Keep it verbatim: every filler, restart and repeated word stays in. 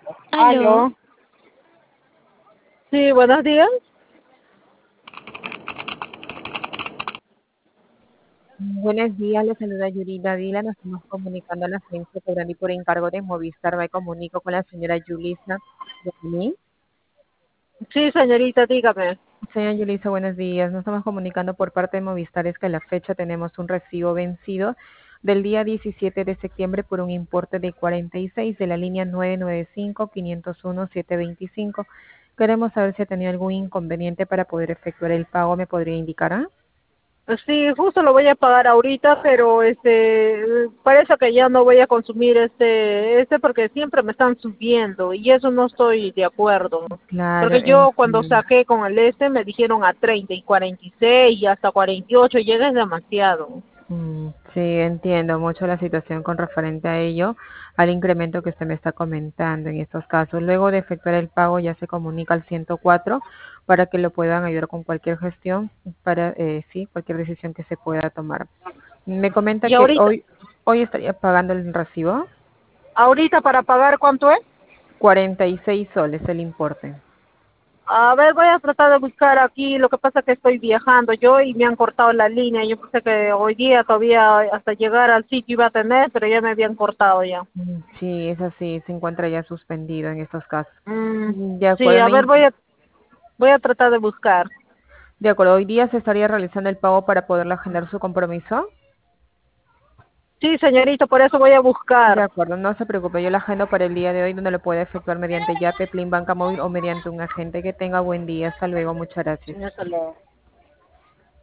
Aló. Aló. Sí, buenos días. Buenos días, le saluda Yuri Dávila. Nos estamos comunicando a la agencia cobrando y por encargo de Movistar. Me comunico con la señora Yulisa. Yasmín. Sí, señorita, dígame. Señora Yulisa, buenos días. Nos estamos comunicando por parte de Movistar. Es que a la fecha tenemos un recibo vencido del día diecisiete de septiembre por un importe de cuarenta y seis de la línea nueve nueve cinco, cinco cero uno, siete dos cinco. Queremos saber si ha tenido algún inconveniente para poder efectuar el pago. ¿Me podría indicar? ah? Sí, justo lo voy a pagar ahorita, pero este, parece que ya no voy a consumir este, este porque siempre me están subiendo y eso no estoy de acuerdo. Claro, Porque yo cuando entiendo. saqué con el este me dijeron a treinta y cuarenta y seis y hasta cuarenta y ocho, llega es demasiado. Mm, sí, entiendo mucho la situación con referente a ello, al incremento que usted me está comentando en estos casos. Luego de efectuar el pago ya se comunica al ciento cuatro para que lo puedan ayudar con cualquier gestión, para eh, sí, cualquier decisión que se pueda tomar. Me comenta Y que ahorita, hoy hoy estaría pagando el recibo, ahorita para pagar, ¿cuánto es? cuarenta y seis soles el importe. A ver, voy a tratar de buscar aquí. Lo que pasa es que estoy viajando yo y me han cortado la línea. Yo pensé que hoy día todavía hasta llegar al sitio iba a tener, pero ya me habían cortado ya. Mm, sí, es así, se encuentra ya suspendido en estos casos. Mm, Mm, De sí, acuerdo, a ver, me, voy a voy a tratar de buscar. de acuerdo, hoy día se estaría realizando el pago para poderle agendar su compromiso. Sí, señorita, por eso voy a De buscar. acuerdo, no se preocupe, yo la agendo para el día de hoy donde lo puede efectuar mediante Yape, Plin Banca Móvil o mediante un agente. Que tenga buen día. Hasta luego, muchas gracias. Hasta luego.